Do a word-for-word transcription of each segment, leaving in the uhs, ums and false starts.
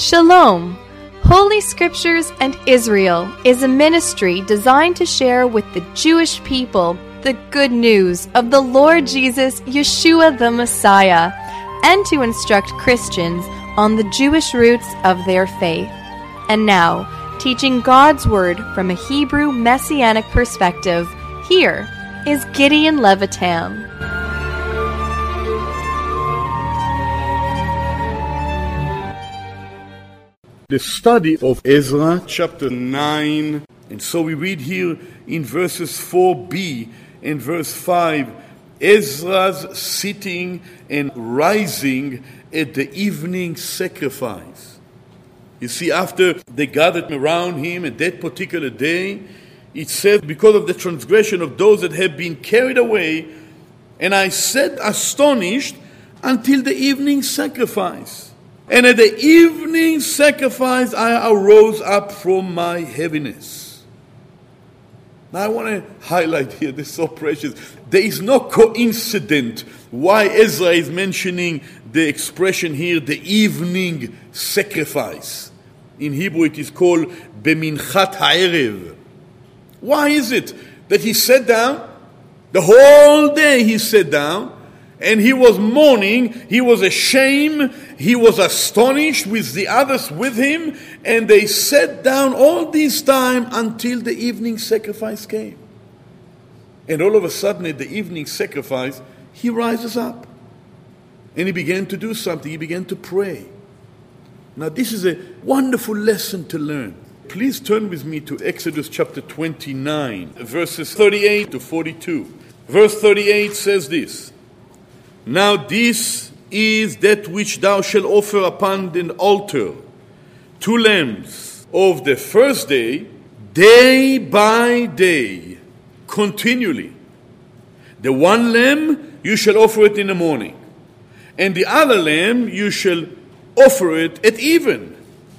Shalom! Holy Scriptures and Israel is a ministry designed to share with the Jewish people the good news of the Lord Jesus, Yeshua the Messiah, and to instruct Christians on the Jewish roots of their faith. And now, teaching God's Word from a Hebrew Messianic perspective, here is Gideon Levitam. The study of Ezra, chapter nine. And so we read here in verses four b and verse five, Ezra's sitting and rising at the evening sacrifice. You see, after they gathered around him at that particular day, it says, because of the transgression of those that have been carried away, and I sat astonished until the evening sacrifice. And at the evening sacrifice, I arose up from my heaviness. Now I want to highlight here, this is so precious. There is no coincidence why Ezra is mentioning the expression here, the evening sacrifice. In Hebrew it is called Beminchat Ha'erev. Why is it that he sat down? The whole day he sat down. And he was mourning, he was ashamed, he was astonished with the others with him, and they sat down all this time until the evening sacrifice came. And all of a sudden at the evening sacrifice, he rises up. And he began to do something, he began to pray. Now this is a wonderful lesson to learn. Please turn with me to Exodus chapter twenty-nine, verses thirty-eight to forty-two. Verse thirty-eight says this, Now this is that which thou shalt offer upon the altar, two lambs of the first day, day by day, continually. The one lamb you shall offer it in the morning, and the other lamb you shall offer it at even.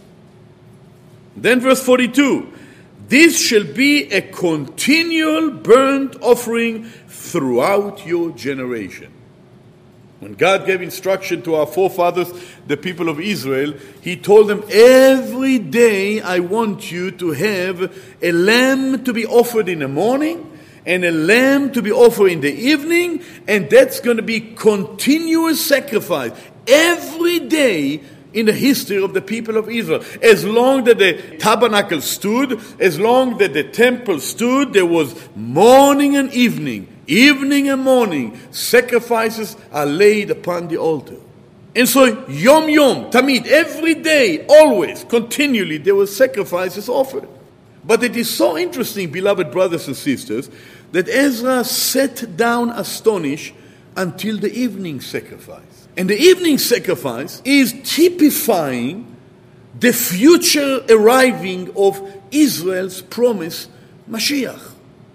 Then verse forty-two, this shall be a continual burnt offering throughout your generation. When God gave instruction to our forefathers, the people of Israel, He told them, every day I want you to have a lamb to be offered in the morning and a lamb to be offered in the evening, and that's going to be continuous sacrifice every day in the history of the people of Israel. As long that the tabernacle stood, as long that the temple stood, there was morning and evening. Evening and morning, sacrifices are laid upon the altar. And so, Yom Yom, Tamid, every day, always, continually, there were sacrifices offered. But it is so interesting, beloved brothers and sisters, that Ezra sat down astonished until the evening sacrifice. And the evening sacrifice is typifying the future arriving of Israel's promised Mashiach.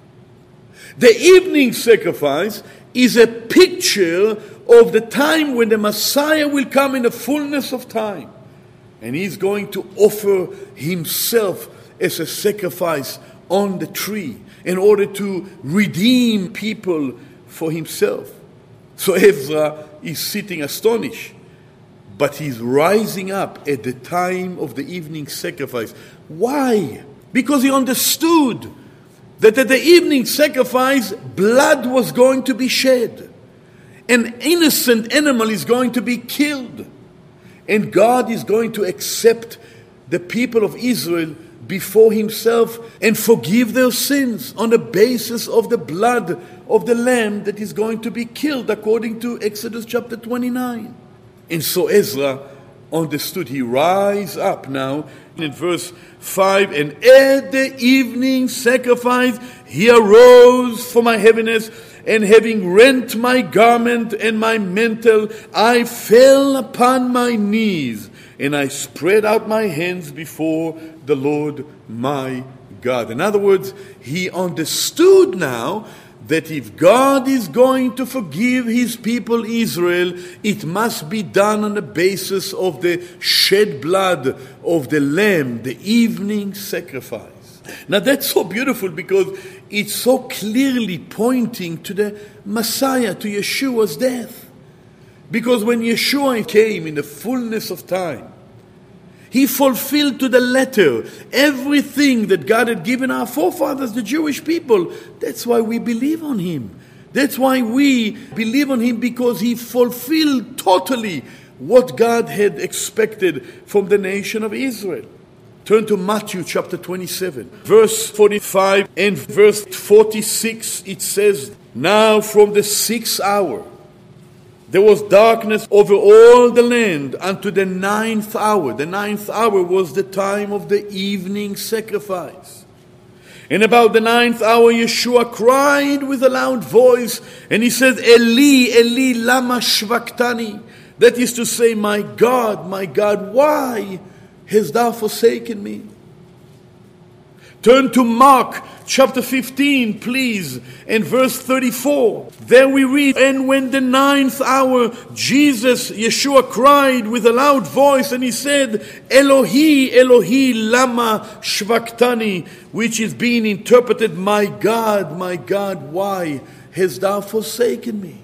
The evening sacrifice is a picture of the time when the Messiah will come in the fullness of time. And He's going to offer Himself as a sacrifice on the tree in order to redeem people for Himself. So Ezra is sitting astonished, but he's rising up at the time of the evening sacrifice. Why? Because he understood that at the evening sacrifice, blood was going to be shed. An innocent animal is going to be killed. And God is going to accept the people of Israel before Himself and forgive their sins on the basis of the blood of the lamb that is going to be killed, according to Exodus chapter twenty-nine. And so Ezra understood. He rise up now in verse five, and at the evening sacrifice he arose from my heaviness, and having rent my garment and my mantle, I fell upon my knees, and I spread out my hands before the Lord my God. In other words, he understood now that if God is going to forgive His people Israel, it must be done on the basis of the shed blood of the lamb, the evening sacrifice. Now that's so beautiful because it's so clearly pointing to the Messiah, to Yeshua's death. Because when Yeshua came in the fullness of time, He fulfilled to the letter everything that God had given our forefathers, the Jewish people. That's why we believe on him. That's why we believe on him, because he fulfilled totally what God had expected from the nation of Israel. Turn to Matthew chapter twenty-seven, verse forty-five and verse forty-six. It says, "Now from the sixth hour there was darkness over all the land unto the ninth hour." The ninth hour was the time of the evening sacrifice. "And about the ninth hour Yeshua cried with a loud voice, and he said, Eli, Eli, lama shvaktani?" That is to say, "My God, my God, why hast thou forsaken me?" Turn to Mark chapter fifteen, please, and verse thirty-four. There we read, "And when the ninth hour, Jesus, Yeshua, cried with a loud voice, and he said, Elohi, Elohi, lama shvaktani," which is being interpreted, "My God, my God, why hast thou forsaken me?"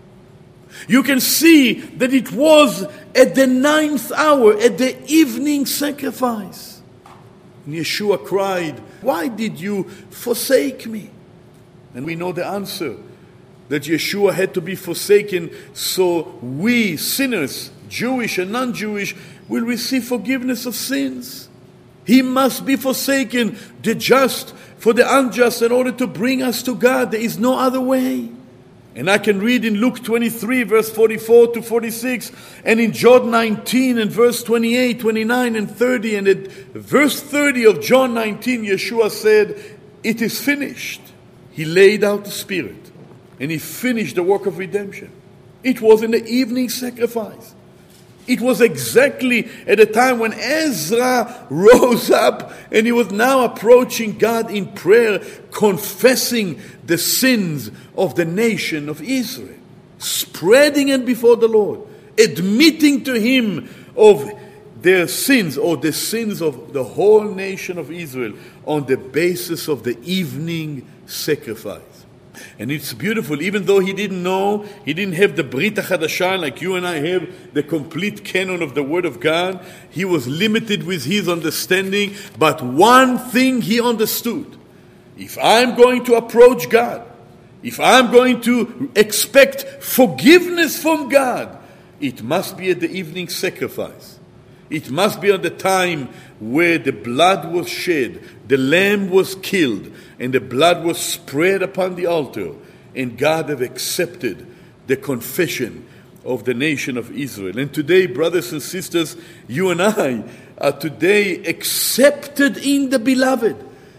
You can see that it was at the ninth hour, at the evening sacrifice. And Yeshua cried, "Why did you forsake me?" And we know the answer, that Yeshua had to be forsaken so we sinners, Jewish and non-Jewish, will receive forgiveness of sins. He must be forsaken, the just for the unjust, in order to bring us to God. There is no other way. And I can read in Luke twenty-three, verse forty-four to forty-six, and in John nineteen, and verse twenty-eight, twenty-nine, and thirty, and at verse thirty of John nineteen, Yeshua said, "It is finished." He laid out the Spirit, and he finished the work of redemption. It was in the evening sacrifice. It was exactly at the time when Ezra rose up, and he was now approaching God in prayer, confessing the sins of the nation of Israel, spreading it before the Lord, admitting to him of their sins, or the sins of the whole nation of Israel, on the basis of the evening sacrifice. And it's beautiful, even though he didn't know, he didn't have the Brit HaChadashah like you and I have, the complete canon of the Word of God. He was limited with his understanding, but one thing he understood: if I'm going to approach God, if I'm going to expect forgiveness from God, it must be at the evening sacrifice. It must be at the time where the blood was shed, the lamb was killed, and the blood was spread upon the altar, and God have accepted the confession of the nation of Israel. And today, brothers and sisters, you and I are today accepted in the beloved.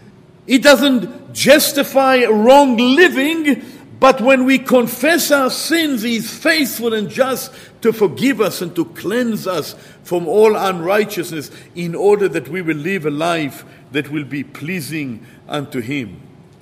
It doesn't justify wrong living, but when we confess our sins, He is faithful and just to forgive us and to cleanse us from all unrighteousness, in order that we will live a life that will be pleasing unto Him.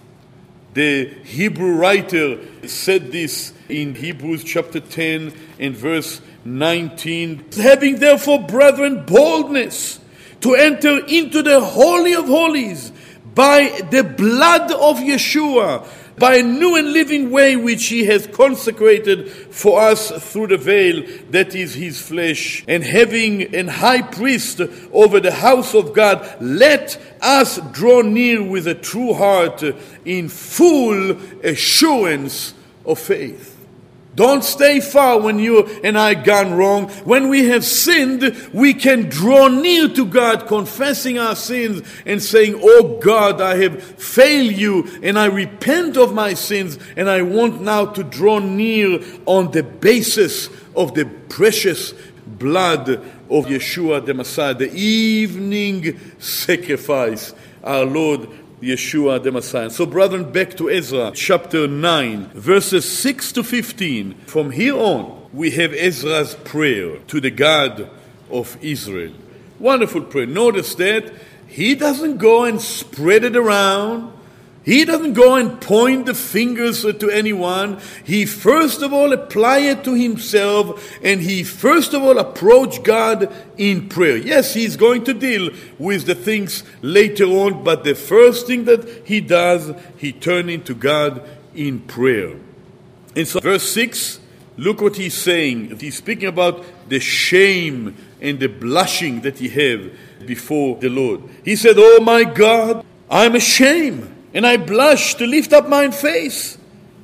The Hebrew writer said this in Hebrews chapter ten and verse nineteen. "Having therefore, brethren, boldness to enter into the Holy of Holies by the blood of Yeshua, by a new and living way which He has consecrated for us through the veil, that is His flesh, and having an high priest over the house of God, let us draw near with a true heart in full assurance of faith." Don't stay far when you and I gone wrong. When we have sinned, we can draw near to God, confessing our sins and saying, "Oh God, I have failed you, and I repent of my sins, and I want now to draw near on the basis of the precious blood of Yeshua the Messiah," the evening sacrifice, our Lord Yeshua the Messiah. So brethren, back to Ezra chapter nine, verses six to fifteen. From here on, we have Ezra's prayer to the God of Israel. Wonderful prayer. Notice that he doesn't go and spread it around. He doesn't go and point the fingers to anyone. He first of all apply it to himself, and he first of all approach God in prayer. Yes, he's going to deal with the things later on, but the first thing that he does, he turns into God in prayer. And so verse six, look what he's saying. He's speaking about the shame and the blushing that he had before the Lord. He said, "Oh my God, I'm ashamed, and I blush to lift up mine face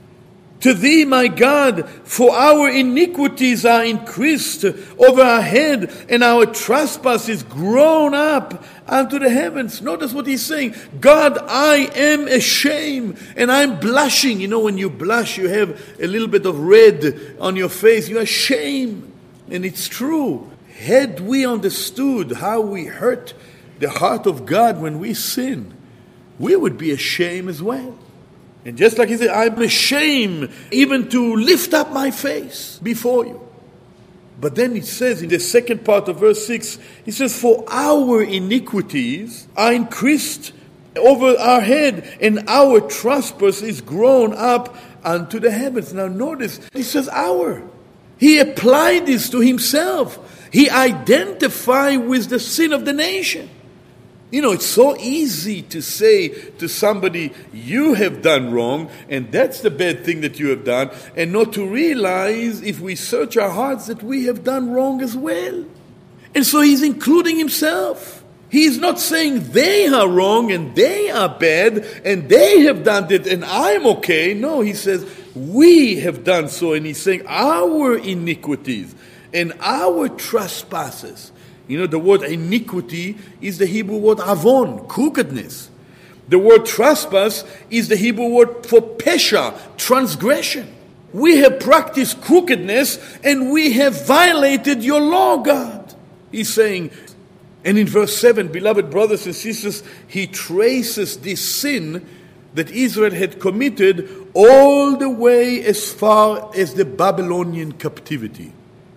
to thee, my God, for our iniquities are increased over our head, and our trespass is grown up unto the heavens." Notice what he's saying. God, I am ashamed, and I'm blushing. You know, when you blush, you have a little bit of red on your face. You're ashamed. And it's true. Had we understood how we hurt the heart of God when we sin, we would be ashamed as well. And just like he said, I'm ashamed even to lift up my face before you. But then it says in the second part of verse six, he says, "For our iniquities are increased over our head, and our trespass is grown up unto the heavens." Now notice, he says our. He applied this to himself. He identified with the sin of the nation. You know, it's so easy to say to somebody, you have done wrong, and that's the bad thing that you have done, and not to realize, if we search our hearts, that we have done wrong as well. And so he's including himself. He's not saying they are wrong, and they are bad, and they have done it, and I'm okay. No, he says, we have done so, and he's saying our iniquities and our trespasses. You know, the word iniquity is the Hebrew word avon, crookedness. The word trespass is the Hebrew word for pesha, transgression. We have practiced crookedness and we have violated your law, God. He's saying, and in verse seven, beloved brothers and sisters, he traces this sin that Israel had committed all the way as far as the Babylonian captivity.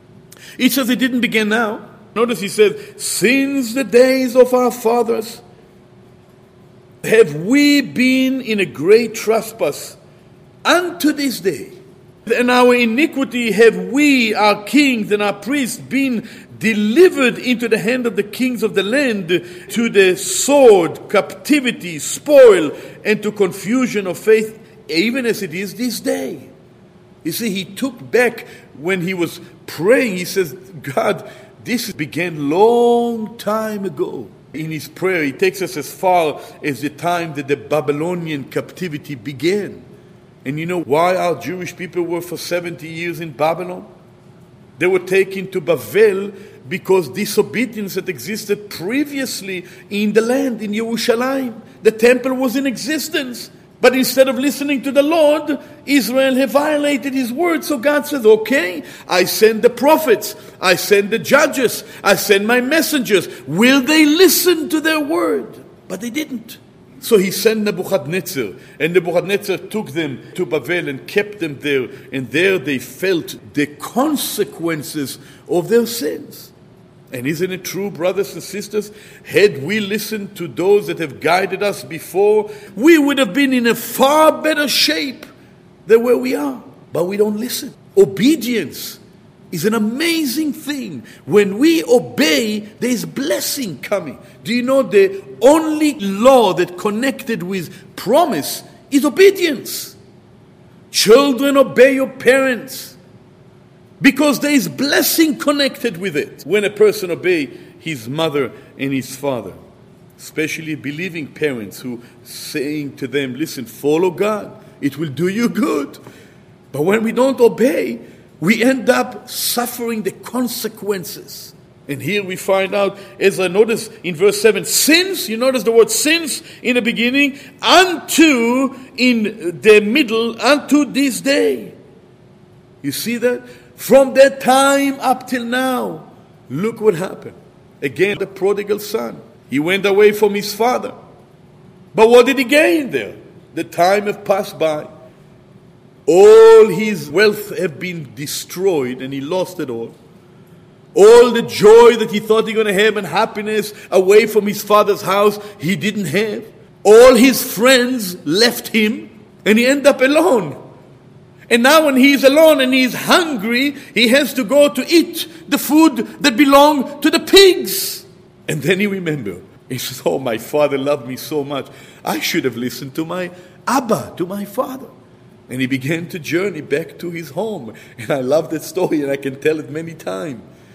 It says it didn't begin now. Notice he said, "Since the days of our fathers have we been in a great trespass unto this day. And our iniquity have we, our kings and our priests, been delivered into the hand of the kings of the land, to the sword, captivity, spoil, and to confusion of faith, even as it is this day." You see, he took back when he was praying, he says, God, this began long time ago. In his prayer, he takes us as far as the time that the Babylonian captivity began. And you know why our Jewish people were for seventy years in Babylon? They were taken to Bavel because disobedience had existed previously in the land, in Yerushalayim. The temple was in existence. But instead of listening to the Lord, Israel had violated his word. So God says, okay, I send the prophets, I send the judges, I send my messengers. Will they listen to their word? But they didn't. So he sent Nebuchadnezzar, and Nebuchadnezzar took them to Babel and kept them there. And there they felt the consequences of their sins. And isn't it true, brothers and sisters? Had we listened to those that have guided us before, we would have been in a far better shape than where we are. But we don't listen. Obedience is an amazing thing. When we obey, there is blessing coming. Do you know the only law that connected with promise is obedience? Children, obey your parents, because there is blessing connected with it. When a person obeys his mother and his father, especially believing parents who saying to them, listen, follow God, it will do you good. But when we don't obey, we end up suffering the consequences. And here we find out, as I notice in verse seven, since, you notice the word since in the beginning, unto in the middle, unto this day. You see that? From that time up till now, look what happened. Again, the prodigal son. He went away from his father. But what did he gain there? The time have passed by. All his wealth have been destroyed and he lost it all. All the joy that he thought he was going to have and happiness away from his father's house, he didn't have. All his friends left him and he ended up alone. And now when he is alone and he is hungry, he has to go to eat the food that belonged to the pigs. And then he remembers. He says, oh, my father loved me so much. I should have listened to my Abba, to my father. And he began to journey back to his home. And I love that story and I can tell it many times.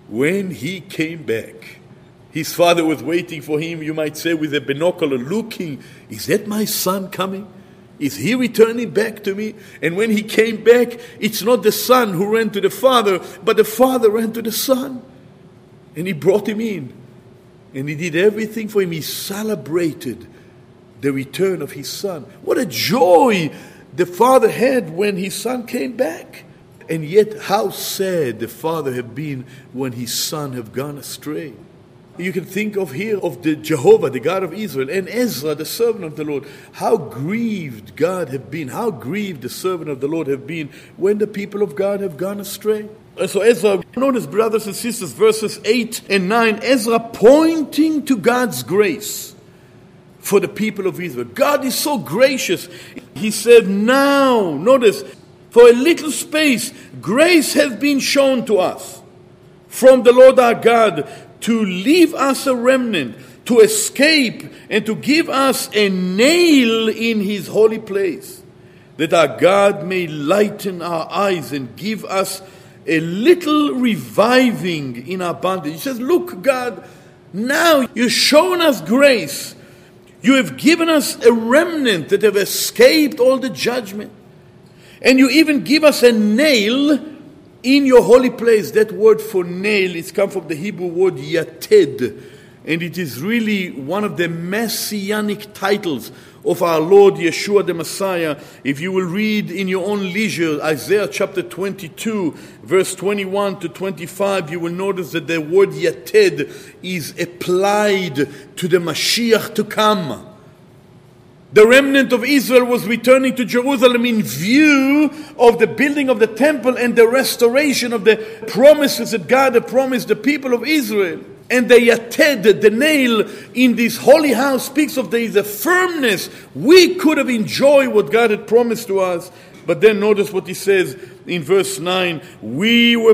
when he came back, his father was waiting for him, you might say, with a binocular, looking, is that my son coming? Is he returning back to me? And when he came back, it's not the son who ran to the father, but the father ran to the son. And he brought him in. And he did everything for him. He celebrated the return of his son. What a joy the father had when his son came back. And yet how sad the father had been when his son had gone astray. You can think of here of the Jehovah, the God of Israel, and Ezra, the servant of the Lord. How grieved God have been, how grieved the servant of the Lord have been when the people of God have gone astray. And so Ezra, notice, brothers and sisters, verses eight and nine, Ezra pointing to God's grace for the people of Israel. God is so gracious. He said, now, notice, for a little space, grace has been shown to us from the Lord our God, to leave us a remnant, to escape, and to give us a nail in his holy place, that our God may lighten our eyes and give us a little reviving in our bondage. He says, look, God, now you've shown us grace. You have given us a remnant that have escaped all the judgment. And you even give us a nail in your holy place. That word for nail, it's come from the Hebrew word yated. And it is really one of the messianic titles of our Lord Yeshua the Messiah. If you will read in your own leisure, Isaiah chapter twenty-two, verse twenty-one to twenty-five, you will notice that the word yated is applied to the Mashiach to come. The remnant of Israel was returning to Jerusalem in view of the building of the temple and the restoration of the promises that God had promised the people of Israel. And the yated, the nail in this holy house, speaks of there is a firmness. We could have enjoyed what God had promised to us. But then notice what he says in verse nine. We were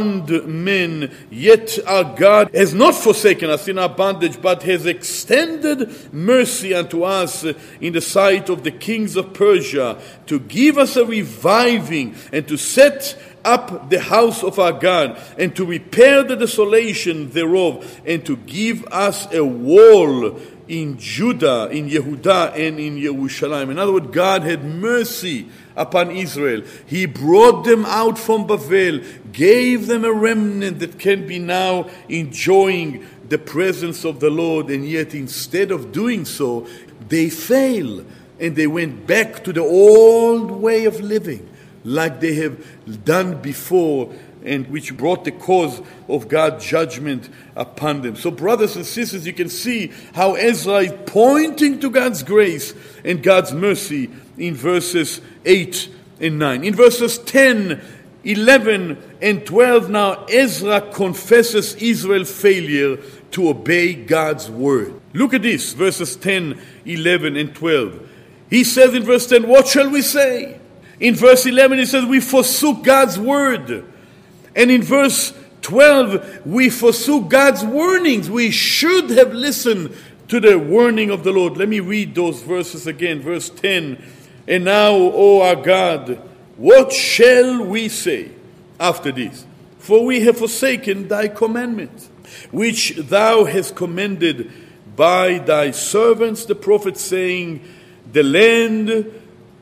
bondmen, yet our God has not forsaken us in our bondage, but has extended mercy unto us in the sight of the kings of Persia, to give us a reviving and to set up the house of our God, and to repair the desolation thereof, and to give us a wall in Judah, in Yehudah, and in Yerushalayim. In other words, God had mercy upon Israel. He brought them out from Babel, gave them a remnant that can be now enjoying the presence of the Lord, and yet instead of doing so, they fail, and they went back to the old way of living, like they have done before, and which brought the cause of God's judgment upon them. So brothers and sisters, you can see how Ezra is pointing to God's grace and God's mercy in verses eight and nine. In verses ten, eleven, and twelve now, Ezra confesses Israel's failure to obey God's word. Look at this, verses ten, eleven, and twelve. He says in verse ten, what shall we say? In verse eleven, he says, we forsook God's word. And in verse twelve, we forsook God's warnings. We should have listened to the warning of the Lord. Let me read those verses again. Verse ten, and now, O our God, what shall we say after this? For we have forsaken thy commandments, which thou hast commanded by thy servants the prophets, saying, the land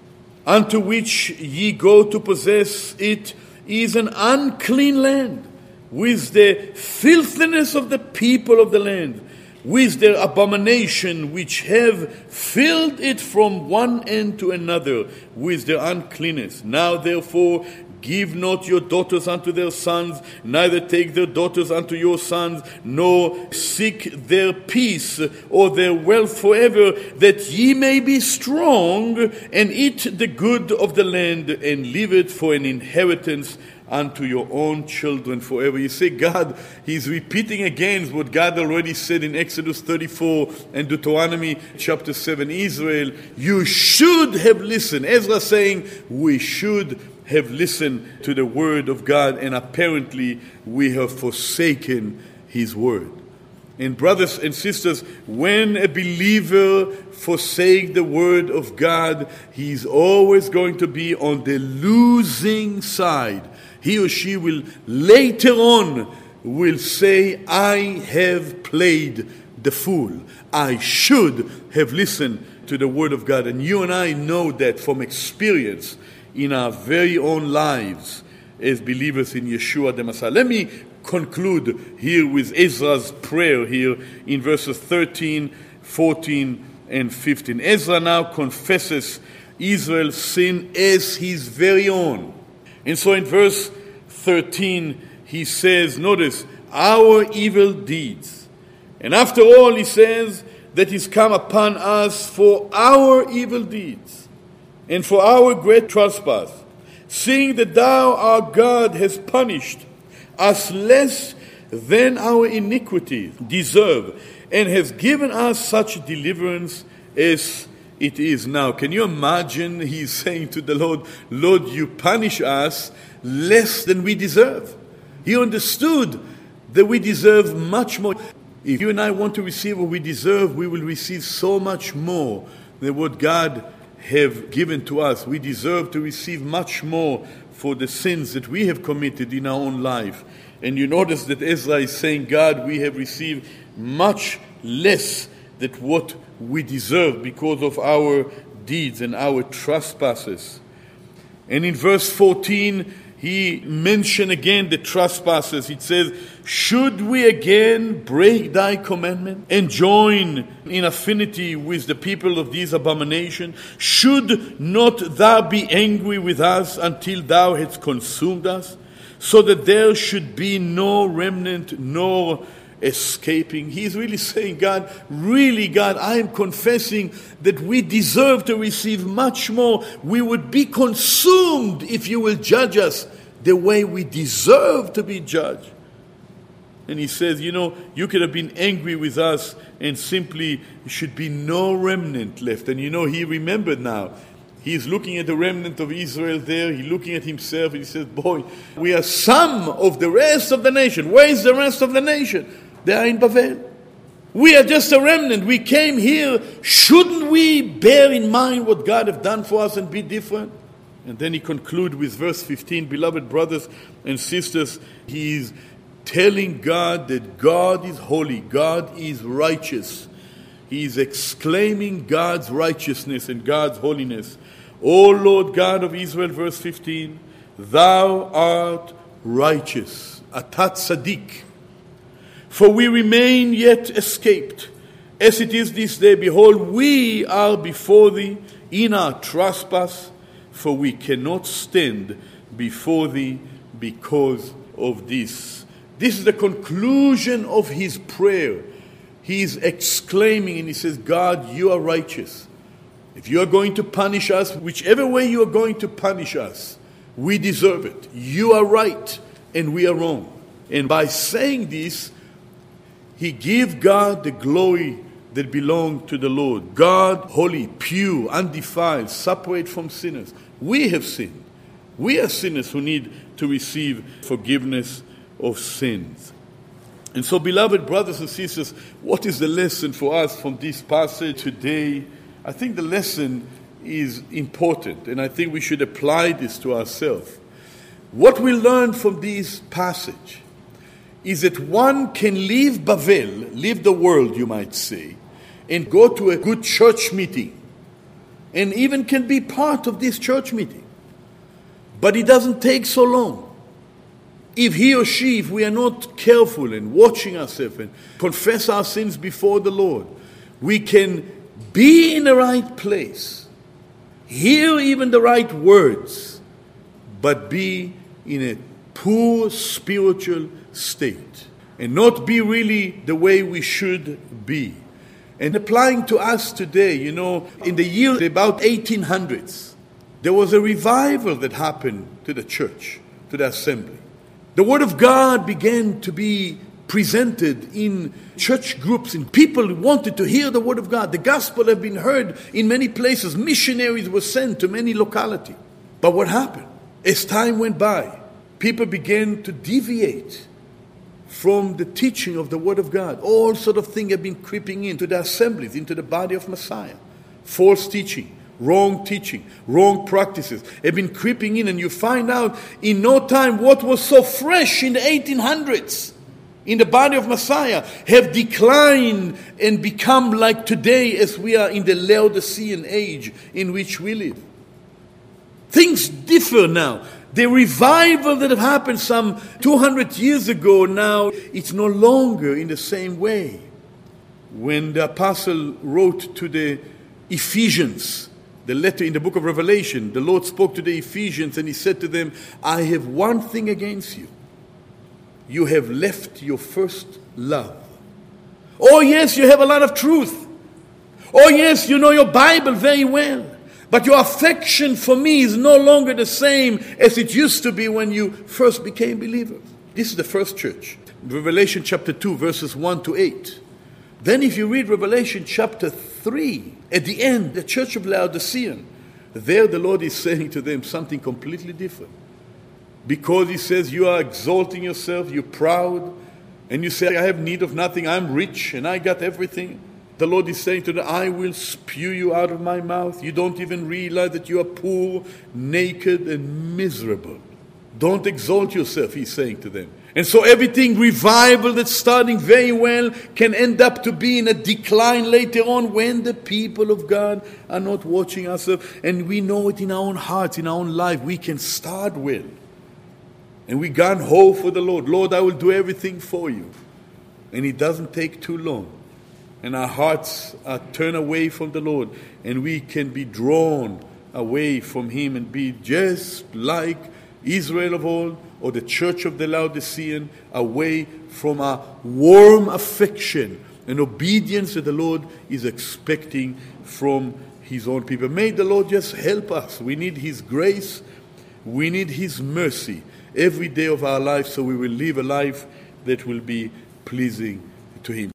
unto which ye go to possess it is an unclean land, with the filthiness of the people of the land, with their abomination which have filled it from one end to another, with their uncleanness. Now therefore give not your daughters unto their sons, neither take their daughters unto your sons, nor seek their peace or their wealth forever, that ye may be strong, and eat the good of the land, and leave it for an inheritance unto your own children forever. You see, God, He's repeating again what God already said in Exodus thirty-four and Deuteronomy chapter seven. Israel, you should have listened. Ezra saying, we should have listened to the word of God, and apparently we have forsaken His word. And brothers and sisters, when a believer forsakes the word of God, he's always going to be on the losing side. He or she will later on will say, I have played the fool. I should have listened to the Word of God. And you and I know that from experience in our very own lives as believers in Yeshua the Messiah. Let me conclude here with Ezra's prayer here in verses thirteen, fourteen, and fifteen. Ezra now confesses Israel's sin as his very own. And so in verse thirteen, he says, notice, our evil deeds. And after all, he says that is come upon us for our evil deeds and for our great trespass, seeing that thou, our God, hast punished us less than our iniquities deserve, and has given us such deliverance as it is now. Can you imagine he's saying to the Lord, Lord, you punish us less than we deserve. He understood that we deserve much more. If you and I want to receive what we deserve, we will receive so much more than what God have given to us. We deserve to receive much more for the sins that we have committed in our own life. And you notice that Ezra is saying, God, we have received much less than what we deserve because of our deeds and our trespasses. And in verse fourteen, he mentioned again the trespasses. It says, should we again break thy commandment and join in affinity with the people of this abomination? Should not thou be angry with us until thou hadst consumed us, so that there should be no remnant nor escaping? He's really saying, God, really, God, I am confessing that we deserve to receive much more. We would be consumed if you will judge us the way we deserve to be judged. And he says, you know, you could have been angry with us and simply should be no remnant left. And you know, he remembered now. He's looking at the remnant of Israel there. He's looking at himself and he says, boy, we are some of the rest of the nation. Where is the rest of the nation? They are in Bavel. We are just a remnant. We came here. Shouldn't we bear in mind what God has done for us and be different? And then he concludes with verse fifteen. Beloved brothers and sisters, he is telling God that God is holy. God is righteous. He is exclaiming God's righteousness and God's holiness. O Lord God of Israel, verse fifteen, thou art righteous. Atat Tzaddik. For we remain yet escaped. As it is this day, behold, we are before thee in our trespass, for we cannot stand before thee because of this. This is the conclusion of his prayer. He is exclaiming and he says, God, you are righteous. If you are going to punish us, whichever way you are going to punish us, we deserve it. You are right and we are wrong. And by saying this, he gives God the glory that belongs to the Lord. God, holy, pure, undefiled, separate from sinners. We have sinned. We are sinners who need to receive forgiveness of sins. And so, beloved brothers and sisters, what is the lesson for us from this passage today? I think the lesson is important, and I think we should apply this to ourselves. What we learn from this passage is that one can leave Bavel, leave the world, you might say, and go to a good church meeting, and even can be part of this church meeting. But it doesn't take so long. If he or she, if we are not careful and watching ourselves and confess our sins before the Lord, we can be in the right place, hear even the right words, but be in a poor spiritual state and not be really the way we should be. And applying to us today, you know, in the year about eighteen hundreds, there was a revival that happened to the church, to the assembly. The Word of God began to be presented in church groups, and people wanted to hear the Word of God. The gospel had been heard in many places. Missionaries were sent to many localities. But what happened? As time went by, people began to deviate from the teaching of the Word of God. All sort of things have been creeping into the assemblies, into the body of Messiah. False teaching, wrong teaching, wrong practices have been creeping in, and you find out in no time what was so fresh in the eighteen hundreds in the body of Messiah have declined and become like today as we are in the Laodicean age in which we live. Things differ now. The revival that have happened some two hundred years ago now, it's no longer in the same way. When the apostle wrote to the Ephesians, the letter in the book of Revelation, the Lord spoke to the Ephesians and he said to them, I have one thing against you. You have left your first love. Oh yes, you have a lot of truth. Oh yes, you know your Bible very well. But your affection for me is no longer the same as it used to be when you first became believers. This is the first church. Revelation chapter two, verses one to eight. Then if you read Revelation chapter three, at the end, the church of Laodicean, there the Lord is saying to them something completely different. Because he says, you are exalting yourself, you're proud, and you say, I have need of nothing, I'm rich, and I got everything. The Lord is saying to them, I will spew you out of my mouth. You don't even realize that you are poor, naked, and miserable. Don't exalt yourself, he's saying to them. And so everything revival that's starting very well can end up to be in a decline later on when the people of God are not watching ourselves. And we know it in our own hearts, in our own life. We can start well. And we gun ho for the Lord. Lord, I will do everything for you. And it doesn't take too long. And our hearts are turned away from the Lord. And we can be drawn away from him and be just like Israel of old or the church of the Laodicean, away from our warm affection and obedience that the Lord is expecting from his own people. May the Lord just help us. We need his grace. We need his mercy every day of our life, so we will live a life that will be pleasing to him.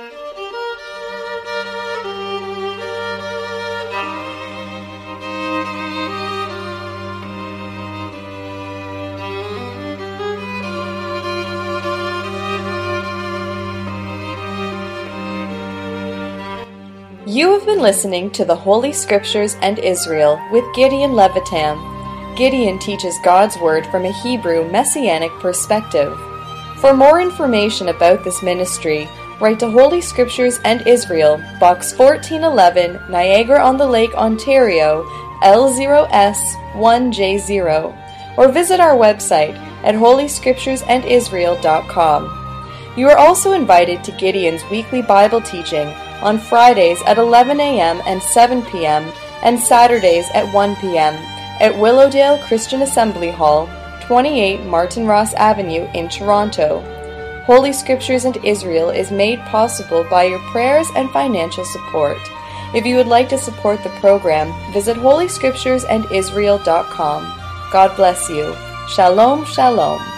You have been listening to the Holy Scriptures and Israel with Gideon Levitam. Gideon teaches God's Word from a Hebrew Messianic perspective. For more information about this ministry, write to Holy Scriptures and Israel, Box fourteen eleven, Niagara-on-the-Lake, Ontario, L zero S one J zero, or visit our website at holy scriptures and israel dot com. You are also invited to Gideon's weekly Bible teaching on Fridays at eleven a.m. and seven p.m. and Saturdays at one p.m. at Willowdale Christian Assembly Hall, twenty-eight Martin Ross Avenue in Toronto. Holy Scriptures and Israel is made possible by your prayers and financial support. If you would like to support the program, visit holy scriptures and israel dot com. God bless you. Shalom, shalom.